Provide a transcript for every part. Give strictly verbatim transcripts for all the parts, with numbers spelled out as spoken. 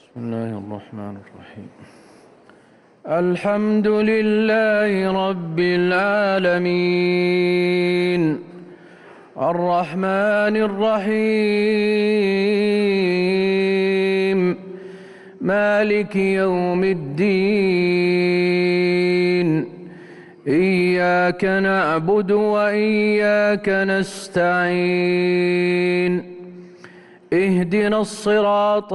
بسم الله الرحمن الرحيم. الحمد لله رب العالمين الرحمن الرحيم مالك يوم الدين إياك نعبد وإياك نستعين اهدنا الصراط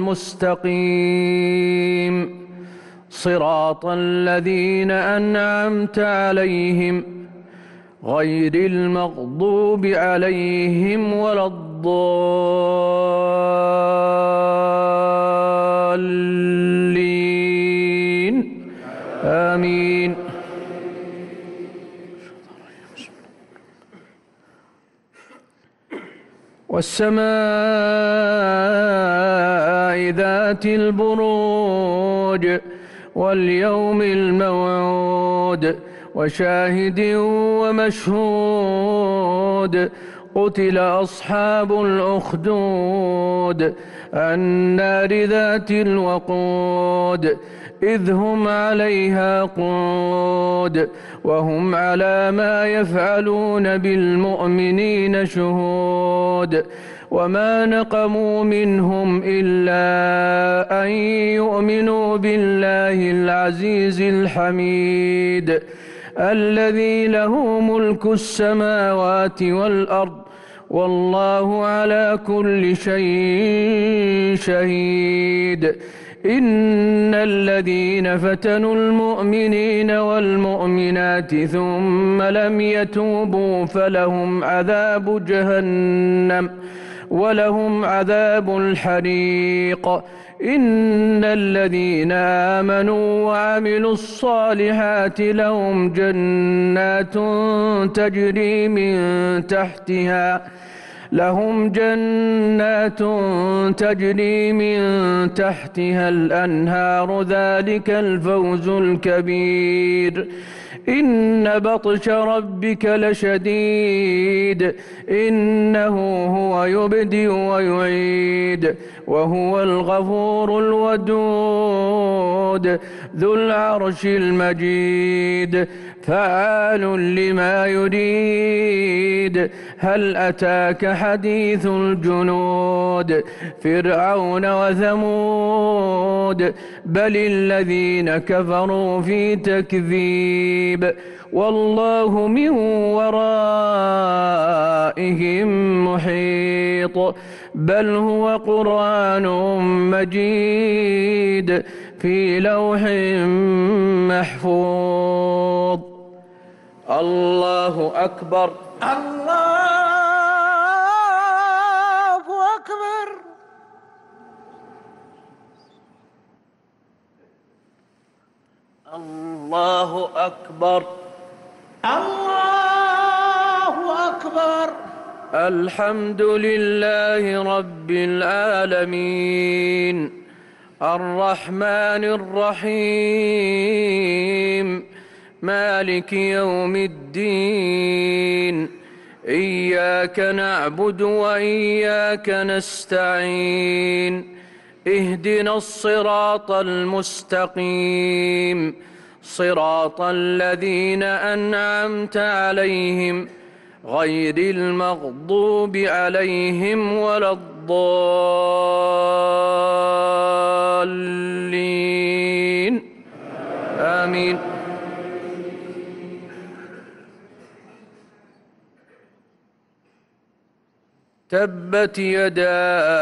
المستقيم صراط الذين أنعمت عليهم غير المغضوب عليهم ولا الضالين آمين. والسماء ذات البروج واليوم الموعود وشاهد ومشهود قتل أصحاب الأخدود النار ذات الوقود إذ هم عليها قعود وهم على ما يفعلون بالمؤمنين شهود وما نقموا منهم إلا أن يؤمنوا بالله العزيز الحميد الذي له ملك السماوات والأرض والله على كل شيء شهيد. إن الذين فتنوا المؤمنين والمؤمنات ثم لم يتوبوا فلهم عذاب جهنم ولهم عذاب الحريق. إن الذين آمنوا وعملوا الصالحات لهم جنات تجري من تحتها لهم جنات تجري من تحتها الأنهار ذلك الفوز الكبير. إن بطش ربك لشديد إنه هو يبدئ ويعيد وهو الغفور الودود ذو العرش المجيد فعال لما يريد. هل أتاك حديث الجنود فرعون وثمود بل الذين كفروا في تكذيب والله من ورائهم محيط بل هو قرآن مجيد في لوح محفوظ. الله أكبر. الله أكبر. الله أكبر. الله أكبر. الحمد لله رب العالمين الرحمن الرحيم مالك يوم الدين إياك نعبد وإياك نستعين اهدنا الصراط المستقيم صراط الذين أنعمت عليهم غير المغضوب عليهم ولا الضالين آمين. تبت يدا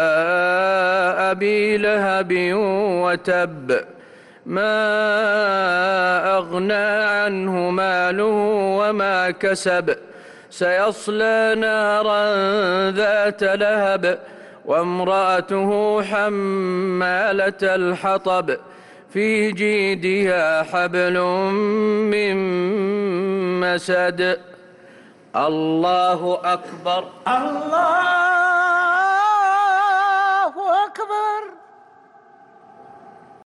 أبي لهب وتب ما أغنى عنه ماله وما كسب سيصلى نارا ذات لهب وامرأته حمالة الحطب في جيدها حبل من مسد. الله أكبر. الله